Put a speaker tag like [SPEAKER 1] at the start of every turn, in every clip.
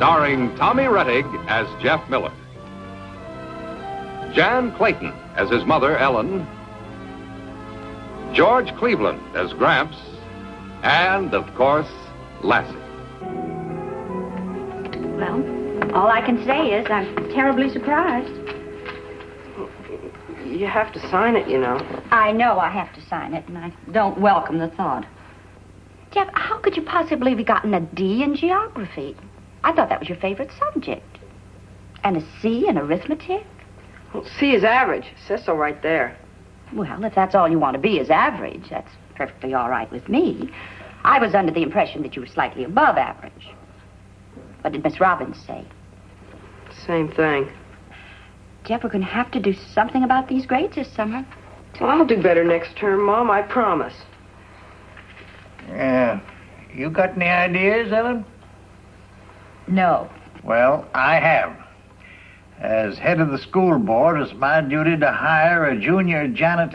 [SPEAKER 1] starring Tommy Rettig as Jeff Miller, Jan Clayton as his mother, Ellen, George Cleveland as Gramps, and, of course, Lassie.
[SPEAKER 2] Well, all I can say is I'm terribly surprised.
[SPEAKER 3] You have to sign it, you know.
[SPEAKER 2] I know I have to sign it, and I don't welcome the thought. Jeff, how could you possibly have gotten a D in geography? I thought that was your favorite subject. And a C in arithmetic?
[SPEAKER 3] Well, C is average. It says so right there.
[SPEAKER 2] Well, if that's all you want to be is average, that's perfectly all right with me. I was under the impression that you were slightly above average. What did Miss Robbins say?
[SPEAKER 3] Same thing.
[SPEAKER 2] Jeff, we're going to have to do something about these grades this summer.
[SPEAKER 3] Well, I'll do better next term, Mom, I promise.
[SPEAKER 4] Yeah. You got any ideas, Ellen?
[SPEAKER 2] No.
[SPEAKER 4] Well, I have. As head of the school board, it's my duty to hire a junior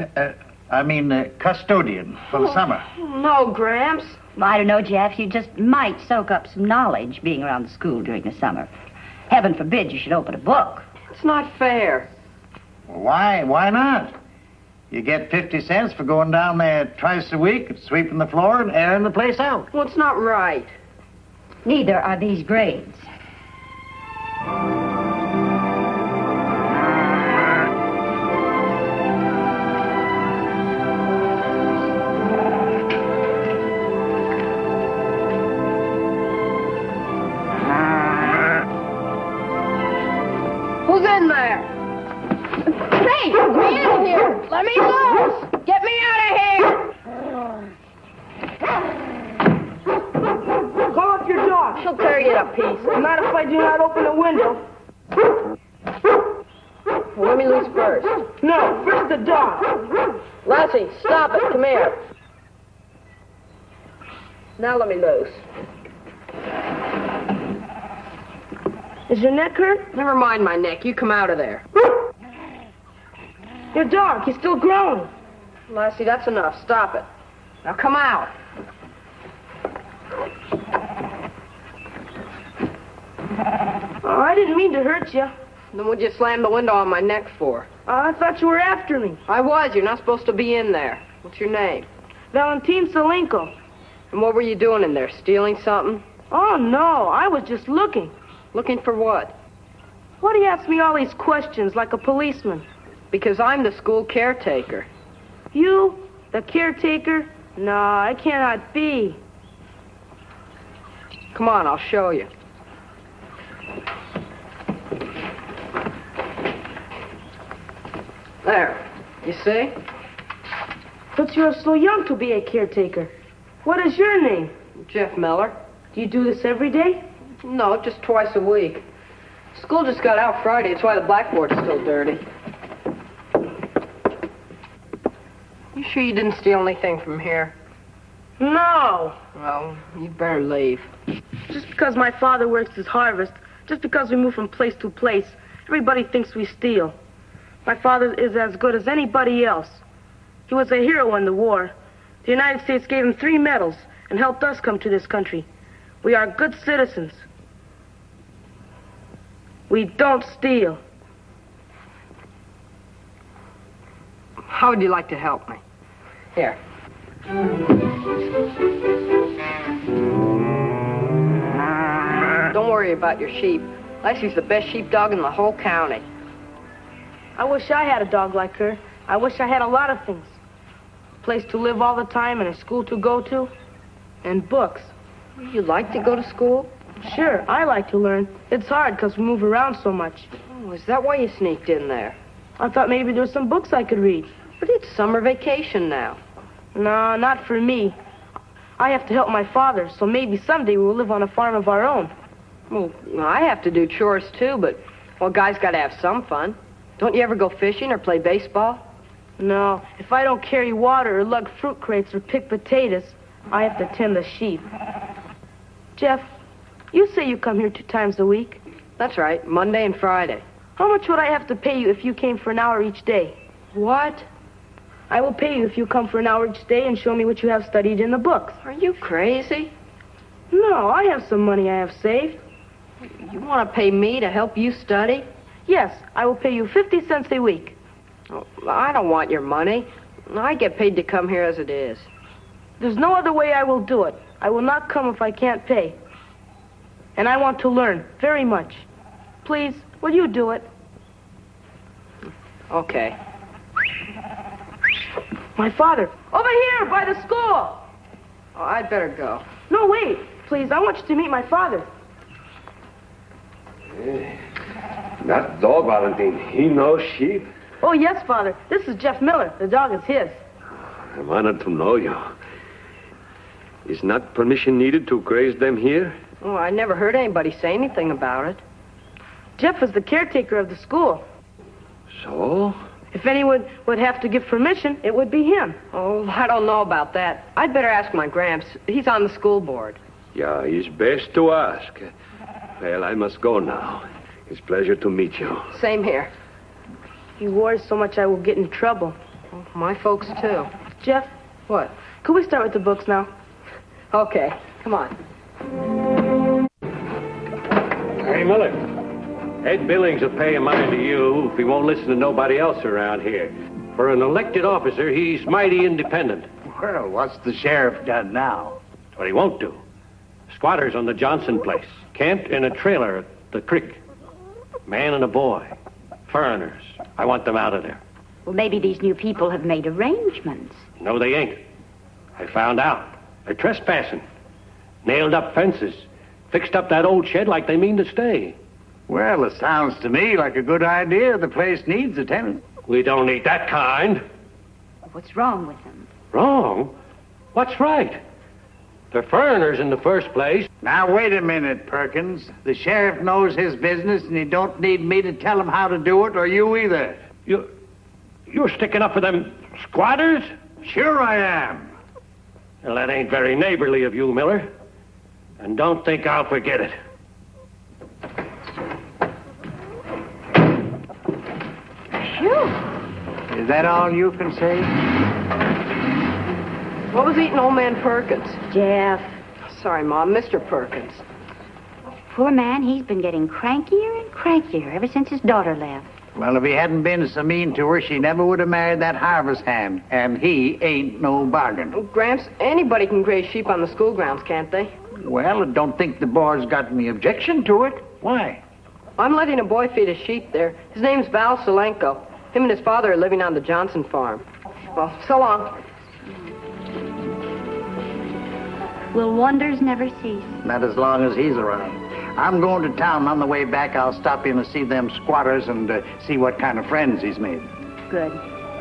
[SPEAKER 4] custodian for the summer.
[SPEAKER 3] No, Gramps.
[SPEAKER 2] Well, I don't know, Jeff. You just might soak up some knowledge being around the school during the summer. Heaven forbid you should open a book.
[SPEAKER 3] It's not fair.
[SPEAKER 4] Why? Why not? You get 50 cents for going down there twice a week, sweeping the floor and airing the place out.
[SPEAKER 3] Well, it's not right.
[SPEAKER 2] Neither are these grades.
[SPEAKER 3] Who's in there? Hey, get me out of here! Let me loose! Get me out of here! Call up your dog. She'll tear you to pieces. Not if I do not open the window. Well, let me loose first. No, first the dog. Lassie, stop it. Come here. Now let me loose. Is your neck hurt? Never mind my neck. You come out of there. Your dog, he's still growing. Lassie, that's enough. Stop it. Now come out. Oh, I didn't mean to hurt you. Then what'd you slam the window on my neck for? I thought you were after me. I was. You're not supposed to be in there. What's your name? Valentin Salenko. And what were you doing in there? Stealing something? Oh, no. I was just looking. Looking for what? Why do you ask me all these questions like a policeman? Because I'm the school caretaker. You? The caretaker? No, I cannot be. Come on, I'll show you. There. You see? But you're so young to be a caretaker. What is your name? Jeff Miller. Do you do this every day? No, just twice a week. School just got out Friday. That's why the blackboard's still dirty. You sure you didn't steal anything from here? No. Well, you'd better leave. Just because my father works his harvest, just because we move from place to place, everybody thinks we steal. My father is as good as anybody else. He was a hero in the war. The United States gave him 3 medals and helped us come to this country. We are good citizens. We don't steal. How would you like to help me? Here. Don't worry about your sheep. Lassie's the best sheepdog in the whole county. I wish I had a dog like her. I wish I had a lot of things. A place to live all the time and a school to go to. And books. You like to go to school? Sure, I like to learn. It's hard because we move around so much. Oh, is that why you sneaked in there? I thought maybe there were some books I could read. But it's summer vacation now. No, not for me. I have to help my father, so maybe someday we'll live on a farm of our own. Well, I have to do chores too, but, well, guys gotta have some fun. Don't you ever go fishing or play baseball? No, if I don't carry water or lug fruit crates or pick potatoes, I have to tend the sheep. Jeff, you say you come here 2 times a week. That's right, Monday and Friday. How much would I have to pay you if you came for an hour each day? What? I will pay you if you come for an hour each day and show me what you have studied in the books. Are you crazy? No, I have some money I have saved. You want to pay me to help you study? Yes, I will pay you 50 cents a week. Oh, I don't want your money. I get paid to come here as it is. There's no other way I will do it. I will not come if I can't pay. And I want to learn very much. Please, will you do it? Okay. My father. Over here, by the school. Oh, I'd better go. No, wait. Please, I want you to meet my father.
[SPEAKER 1] That dog, Valentine, he knows sheep.
[SPEAKER 3] Oh, yes, Father. This is Jeff Miller. The dog is his.
[SPEAKER 1] I'm honored to know you. Is not permission needed to graze them here?
[SPEAKER 3] Oh, I never heard anybody say anything about it. Jeff is the caretaker of the school.
[SPEAKER 1] So?
[SPEAKER 3] If anyone would have to give permission, it would be him. Oh, I don't know about that. I'd better ask my Gramps. He's on the school board.
[SPEAKER 1] Yeah, it's best to ask. Well, I must go now. It's a pleasure to meet you.
[SPEAKER 3] Same here. He worries so much I will get in trouble. Oh, my folks, too. Jeff? What? Could we start with the books now? Okay. Come on.
[SPEAKER 5] Hey, Miller. Ed Billings will pay a mind to you if he won't listen to nobody else around here. For an elected officer, he's mighty independent.
[SPEAKER 4] Well, what's the sheriff done now?
[SPEAKER 5] What he won't do. Squatters on the Johnson place. Camped in a trailer at the creek. Man and a boy. Foreigners. I want them out of there.
[SPEAKER 2] Well, maybe these new people have made arrangements.
[SPEAKER 5] No, they ain't. I found out. They're trespassing. Nailed up fences. Fixed up that old shed like they mean to stay.
[SPEAKER 4] Well, it sounds to me like a good idea. The place needs a tenant.
[SPEAKER 5] We don't need that kind.
[SPEAKER 2] What's wrong with them?
[SPEAKER 5] Wrong? What's right? They're foreigners in the first place.
[SPEAKER 4] Now, wait a minute, Perkins. The sheriff knows his business, and he don't need me to tell him how to do it, or you either.
[SPEAKER 5] You're sticking up for them squatters?
[SPEAKER 4] Sure I am.
[SPEAKER 5] Well, that ain't very neighborly of you, Miller. And don't think I'll forget it.
[SPEAKER 4] Phew. Is that all you can say?
[SPEAKER 3] What was eating old man Perkins?
[SPEAKER 2] Jeff.
[SPEAKER 3] Sorry, Mom. Mr. Perkins.
[SPEAKER 2] Poor man, he's been getting crankier and crankier ever since his daughter left.
[SPEAKER 4] Well, if he hadn't been so mean to her, she never would have married that harvest hand. And he ain't no bargain.
[SPEAKER 3] Oh, Gramps, anybody can graze sheep on the school grounds, can't they?
[SPEAKER 4] Well, I don't think the boy's got any objection to it. Why?
[SPEAKER 3] I'm letting a boy feed his sheep there. His name's Val Solenko. Him and his father are living on the Johnson farm. Well, so long.
[SPEAKER 2] Will wonders never cease?
[SPEAKER 4] Not as long as he's around. I'm going to town. On the way back, I'll stop in to see them squatters and see what kind of friends he's made.
[SPEAKER 2] Good.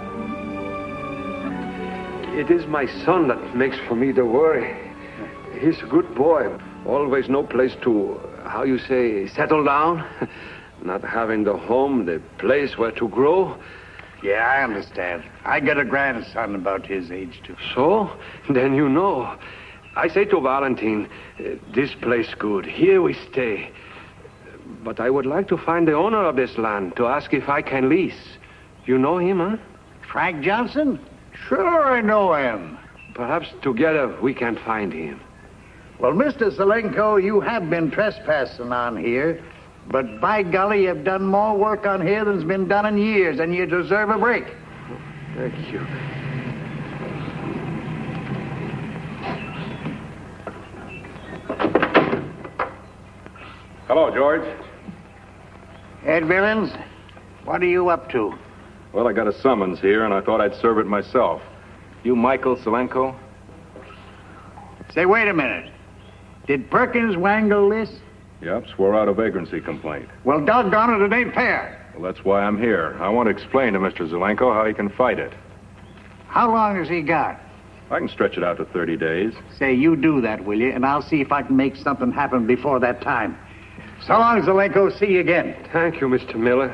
[SPEAKER 1] It is my son that makes for me the worry. He's a good boy. Always no place to, how you say, settle down. Not having the home, the place where to grow.
[SPEAKER 4] Yeah, I understand. I got a grandson about his age, too.
[SPEAKER 1] So? Then you know. I say to Valentine, this place good. Here we stay. But I would like to find the owner of this land to ask if I can lease. You know him, huh?
[SPEAKER 4] Frank Johnson? Sure, I know him.
[SPEAKER 1] Perhaps together we can find him.
[SPEAKER 4] Well, Mr. Solenko, you have been trespassing on here. But by golly, you've done more work on here than's been done in years, and you deserve a break.
[SPEAKER 1] Thank you.
[SPEAKER 6] Hello, George.
[SPEAKER 4] Ed Billings, what are you up to?
[SPEAKER 6] Well, I got a summons here, and I thought I'd serve it myself. You Michael Solenko?
[SPEAKER 4] Say, wait a minute. Did Perkins wangle this?
[SPEAKER 6] Yep, swore out a vagrancy complaint.
[SPEAKER 4] Well, doggone it, it ain't fair.
[SPEAKER 6] Well, that's why I'm here. I want to explain to Mr. Zelenko how he can fight it.
[SPEAKER 4] How long has he got?
[SPEAKER 6] I can stretch it out to 30 days.
[SPEAKER 4] Say, you do that, will you? And I'll see if I can make something happen before that time. So long, Zelenko. See you again.
[SPEAKER 1] Thank you, Mr. Miller.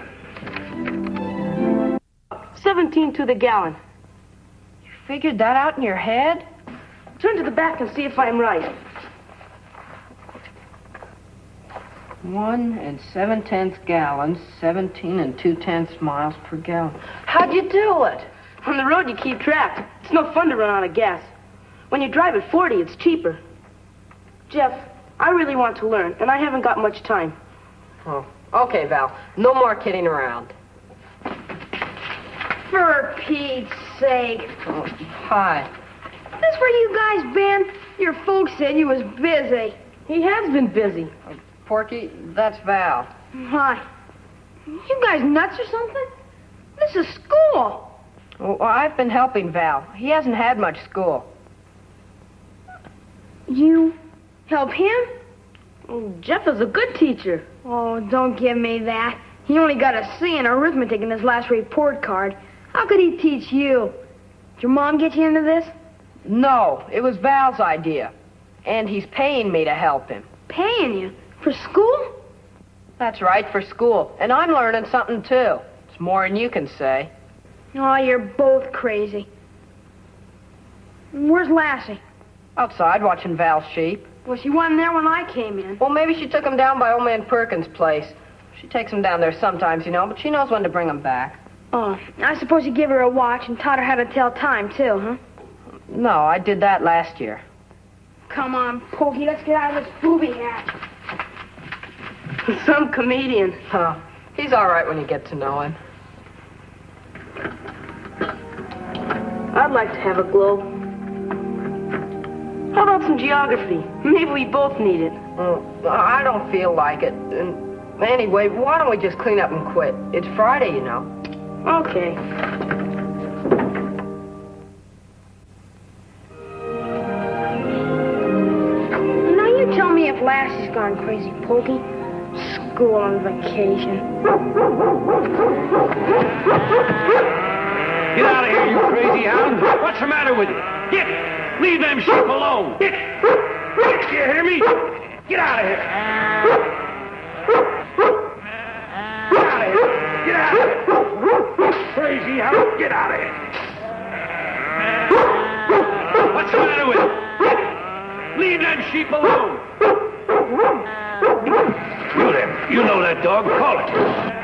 [SPEAKER 3] 17 to the gallon. You figured that out in your head? Turn to the back and see if I'm right. 1 7/10 gallons, 17 2/10 miles per gallon. How'd you do it? On the road, you keep track. It's no fun to run out of gas. When you drive at 40, it's cheaper. Jeff, I really want to learn, and I haven't got much time.
[SPEAKER 7] Oh, okay, Val. No more kidding around.
[SPEAKER 8] For Pete's sake.
[SPEAKER 7] Oh, hi.
[SPEAKER 8] This where you guys been? Your folks said you was busy.
[SPEAKER 3] He has been busy.
[SPEAKER 7] Porky, that's Val.
[SPEAKER 8] Hi. You guys nuts or something? This is school.
[SPEAKER 7] Well, I've been helping Val. He hasn't had much school.
[SPEAKER 8] You help him?
[SPEAKER 3] Oh, Jeff is a good teacher.
[SPEAKER 8] Oh, don't give me that. He only got a C in arithmetic in his last report card. How could he teach you? Did your mom get you into this?
[SPEAKER 7] No, it was Val's idea. And he's paying me to help him.
[SPEAKER 8] Paying you? For school?
[SPEAKER 7] That's right, for school. And I'm learning something, too. It's more than you can say.
[SPEAKER 8] Oh, you're both crazy. Where's Lassie?
[SPEAKER 7] Outside watching Val's sheep.
[SPEAKER 8] Well, she wasn't there when I came in.
[SPEAKER 7] Well, maybe she took him down by old man Perkins' place. She takes him down there sometimes, you know, but she knows when to bring him back.
[SPEAKER 8] Oh, I suppose you give her a watch and taught her how to tell time, too, huh?
[SPEAKER 7] No, I did that last year.
[SPEAKER 8] Come on, Pokey, let's get out of this booby hat.
[SPEAKER 3] Some comedian.
[SPEAKER 7] Huh. He's all right when you get to know him.
[SPEAKER 3] I'd like to have a globe. How about some geography? Maybe we both need it.
[SPEAKER 7] I don't feel like it. And anyway, why don't we just clean up and quit? It's Friday, you know.
[SPEAKER 3] Okay.
[SPEAKER 8] Now you tell me if Lassie's gone crazy, Pokey. School on vacation.
[SPEAKER 5] Get out of here, you crazy hound. What's the matter with you? Get! Leave them sheep alone. Get! You hear me? Get out of here. Get out of here. Get out of here. Crazy hound, get out of here. What's the matter with you? Get! Leave them sheep alone. You there. You know that dog. Call it.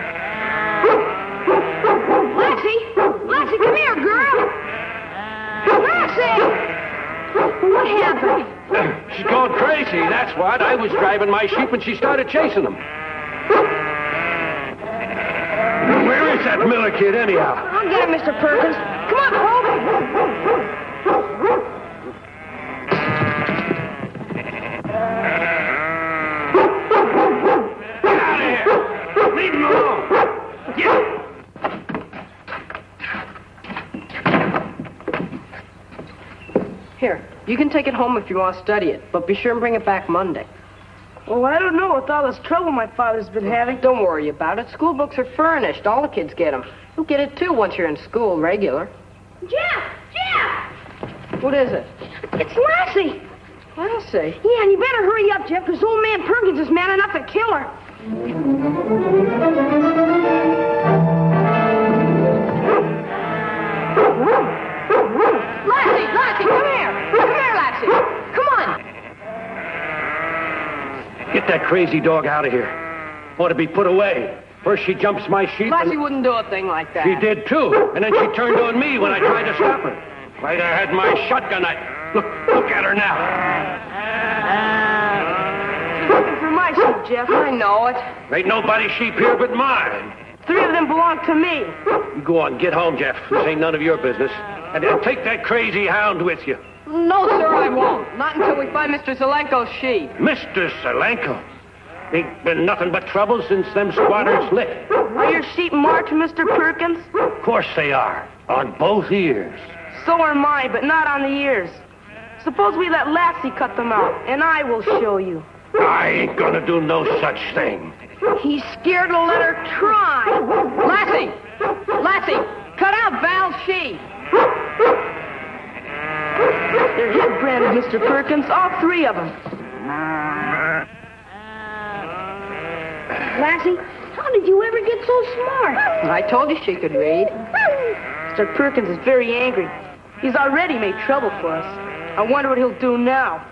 [SPEAKER 8] Lassie, come here, girl. Lassie! What happened?
[SPEAKER 5] She's gone crazy, that's what. I was driving my sheep and she started chasing them. Where is that Miller kid, anyhow?
[SPEAKER 8] I'll get him, Mr. Perkins. Come on, Pokey.
[SPEAKER 5] Get out of here! Leave him alone! Get!
[SPEAKER 7] Here, you can take it home if you want to study it, but be sure and bring it back Monday.
[SPEAKER 3] Well, I don't know with all this trouble my father's been having.
[SPEAKER 7] Don't worry about it. School books are furnished. All the kids get them. You'll get it, too, once you're in school, regular.
[SPEAKER 8] Jeff!
[SPEAKER 7] What is it?
[SPEAKER 8] It's Lassie.
[SPEAKER 7] Lassie?
[SPEAKER 8] Yeah, and you better hurry up, Jeff, because old man Perkins is mad enough to kill her.
[SPEAKER 7] Lassie, come here. Come here, Lassie. Come on.
[SPEAKER 5] Get that crazy dog out of here. Ought to be put away. First she jumps my sheep.
[SPEAKER 7] Lassie wouldn't do a thing like that.
[SPEAKER 5] She did, too. And then she turned on me when I tried to stop her. Right, I had my shotgun. Look at her now.
[SPEAKER 3] She's looking for my sheep, Jeff.
[SPEAKER 7] I know it.
[SPEAKER 5] Ain't nobody's sheep here but mine.
[SPEAKER 3] 3 of them belong to me.
[SPEAKER 5] You go on, get home, Jeff. This ain't none of your business. And then take that crazy hound with you.
[SPEAKER 7] No, sir, I won't. Not until we find Mr. Zelenko's sheep.
[SPEAKER 5] Mr. Zelenko. Ain't been nothing but trouble since them squatters lit.
[SPEAKER 3] Are your sheep marked, Mr. Perkins?
[SPEAKER 5] Of course they are. On both ears.
[SPEAKER 3] So are mine, but not on the ears. Suppose we let Lassie cut them out, and I will show you.
[SPEAKER 5] I ain't gonna do no such thing.
[SPEAKER 8] He's scared to let her try.
[SPEAKER 7] Lassie, cut out Val's sheep.
[SPEAKER 3] They're head branded, Mr. Perkins, all 3 of them.
[SPEAKER 8] Lassie, how did you ever get so smart?
[SPEAKER 7] I told you she could read.
[SPEAKER 3] Mr. Perkins is very angry. He's already made trouble for us. I wonder what he'll do now.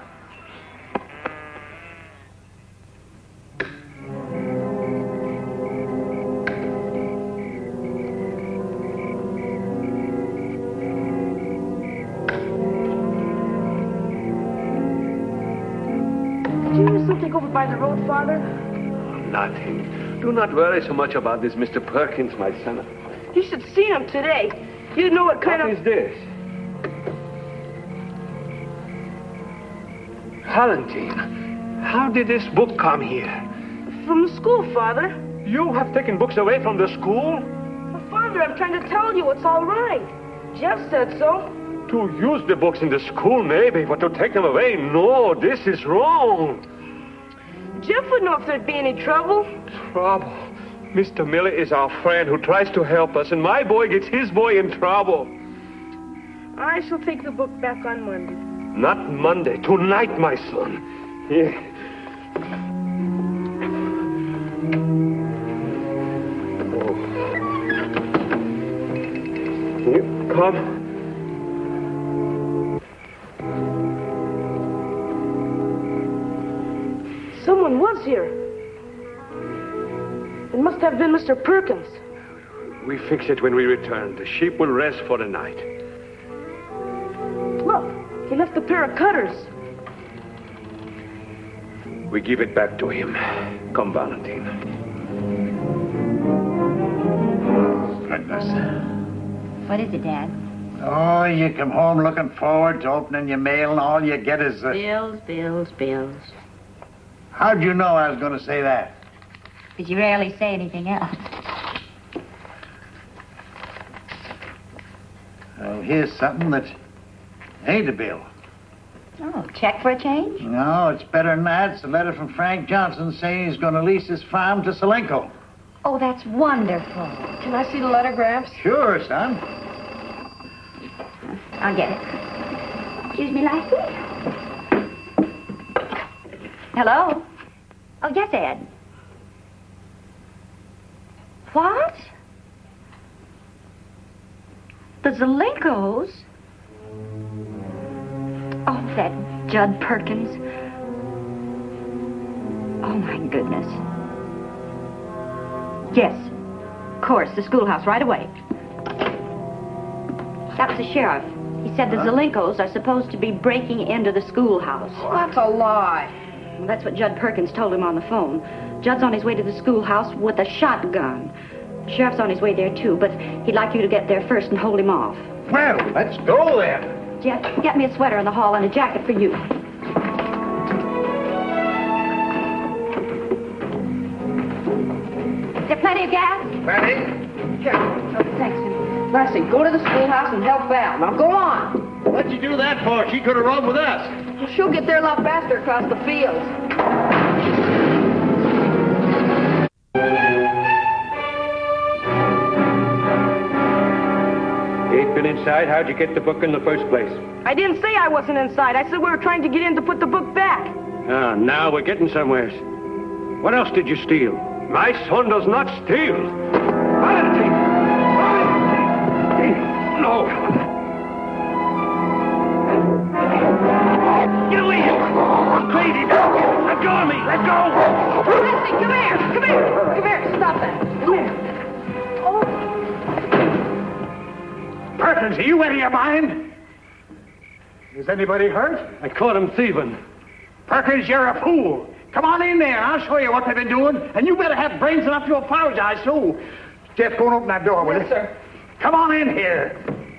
[SPEAKER 3] you still take over by the road, Father?
[SPEAKER 1] Nothing. Do not worry so much about this, Mr. Perkins, my son.
[SPEAKER 3] You should see him today. You know what kind
[SPEAKER 1] What is this? Valentine, how did this book come here?
[SPEAKER 3] From the school, Father.
[SPEAKER 1] You have taken books away from the school?
[SPEAKER 3] Well, Father, I'm trying to tell you it's all right. Jeff said so.
[SPEAKER 1] To use the books in the school, maybe, but to take them away, no, this is wrong.
[SPEAKER 3] Jeff would know if there'd be any trouble.
[SPEAKER 1] Trouble? Mr. Miller is our friend who tries to help us, and my boy gets his boy in trouble.
[SPEAKER 3] I shall take the book back on Monday.
[SPEAKER 1] Not Monday, tonight, my son. Here. Oh. Here, come.
[SPEAKER 3] Someone was here. It must have been Mr. Perkins.
[SPEAKER 1] We fix it when we return. The sheep will rest for the night.
[SPEAKER 3] Look, he left a pair of cutters.
[SPEAKER 1] We give it back to him. Come, Valentine.
[SPEAKER 4] Goodness.
[SPEAKER 2] What is it, Dad?
[SPEAKER 4] Oh, you come home looking forward to opening your mail, and all you get is
[SPEAKER 2] Bills.
[SPEAKER 4] How'd you know I was going to say that?
[SPEAKER 2] Because you rarely say anything else.
[SPEAKER 4] Well, here's something that ain't a bill.
[SPEAKER 2] Oh, check for a change?
[SPEAKER 4] No, it's better than that. It's a letter from Frank Johnson saying he's going to lease his farm to Selenko.
[SPEAKER 2] Oh, that's wonderful.
[SPEAKER 3] Can I see the letter, Gramps?
[SPEAKER 4] Sure, son.
[SPEAKER 2] I'll get it. Excuse me, Lassie. Hello? Oh, yes, Ed. What? The Zelenkos? Oh, that Judd Perkins. Oh, my goodness. Yes, of course, the schoolhouse, right away. That was the sheriff. He said the Zelenkos are supposed to be breaking into the schoolhouse.
[SPEAKER 7] That's a lie.
[SPEAKER 2] Well, that's what Judd Perkins told him on the phone. Judd's on his way to the schoolhouse with a shotgun. The sheriff's on his way there, too, but he'd like you to get there first and hold him off.
[SPEAKER 4] Well, let's go then.
[SPEAKER 2] Jeff, get me a sweater in the hall and a jacket for you. Is there plenty of gas?
[SPEAKER 4] Ready?
[SPEAKER 3] Here.
[SPEAKER 2] Oh, thanks.
[SPEAKER 7] Lassie, go to the schoolhouse and help Val. Now go on.
[SPEAKER 4] What'd you do that for? She could have rode with us.
[SPEAKER 7] Well, she'll get there a lot faster across the fields.
[SPEAKER 5] You ain't been inside? How'd you get the book in the first place?
[SPEAKER 3] I didn't say I wasn't inside. I said we were trying to get in to put the book back.
[SPEAKER 5] Ah, now we're getting somewhere. What else did you steal?
[SPEAKER 1] My son does not steal. Valentine! No.
[SPEAKER 5] Get away! Crazy! Let go of me! Let go!
[SPEAKER 3] Lassie, come here. Come here. Come here. Stop that. Come here. Oh.
[SPEAKER 4] Perkins, are you out of your mind? Is anybody hurt?
[SPEAKER 5] I caught him thieving.
[SPEAKER 4] Perkins, you're a fool. Come on in there. I'll show you what they've been doing. And you better have brains enough to apologize, too. Jeff, go and open that door, will you?
[SPEAKER 7] Yes, sir.
[SPEAKER 4] Come on in here.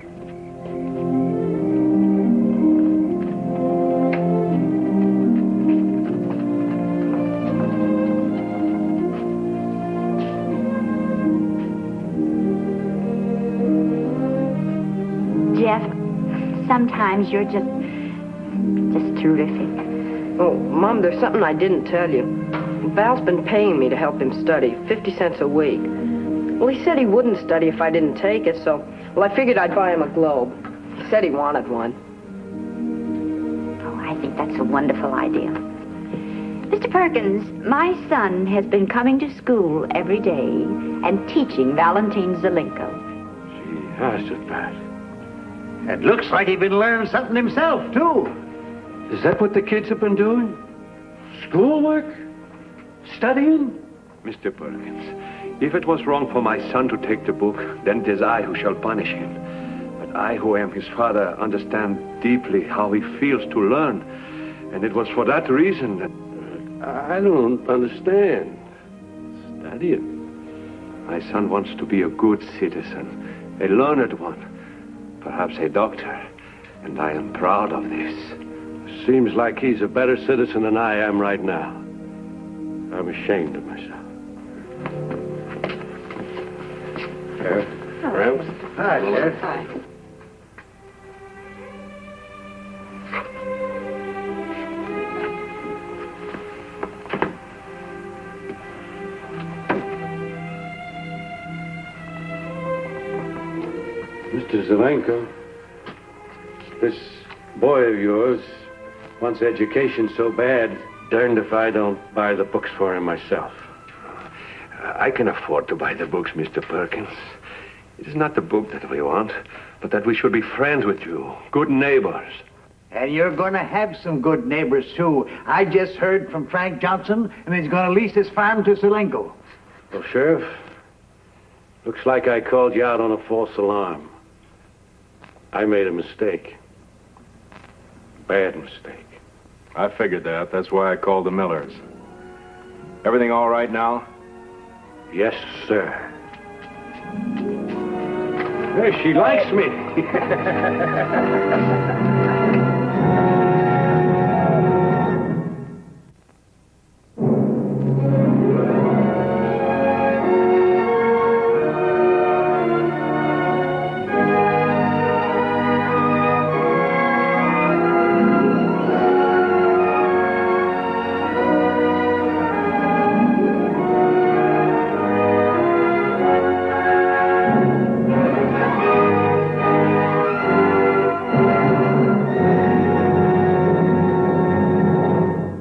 [SPEAKER 2] Jeff, sometimes you're just terrific.
[SPEAKER 7] Oh, Mom, there's something I didn't tell you. Val's been paying me to help him study, 50 cents a week. Well, he said he wouldn't study if I didn't take it, so, well, I figured I'd buy him a globe. He said he wanted one.
[SPEAKER 2] Oh, I think that's a wonderful idea. Mr. Perkins, my son has been coming to school every day and teaching Valentine Zelenko.
[SPEAKER 5] Gee, that's a bad.
[SPEAKER 4] It looks like he's been learning something himself, too.
[SPEAKER 5] Is that what the kids have been doing? Schoolwork? Studying?
[SPEAKER 1] Mr. Perkins, if it was wrong for my son to take the book, then it is I who shall punish him. But I, who am his father, understand deeply how he feels to learn. And it was for that reason that... I don't understand. Study it. My son wants to be a good citizen, a learned one, perhaps a doctor, and I am proud of this. Seems like he's a better citizen than I am right now. I'm ashamed of myself. Sheriff. Rams.
[SPEAKER 4] Hi, Sheriff.
[SPEAKER 2] Hi.
[SPEAKER 1] Mr. Zelenko, this boy of yours wants education so bad, darned if I don't buy the books for him myself. I can afford to buy the books, Mr. Perkins. It is not the book that we want, but that we should be friends with you, good neighbors.
[SPEAKER 4] And you're going to have some good neighbors, too. I just heard from Frank Johnson, and he's going to lease his farm to Zelenko.
[SPEAKER 1] Well, Sheriff, looks like I called you out on a false alarm. I made a mistake. Bad mistake.
[SPEAKER 6] I figured that. That's why I called the Millers. Everything all right now?
[SPEAKER 1] Yes, sir. Hey, she likes me.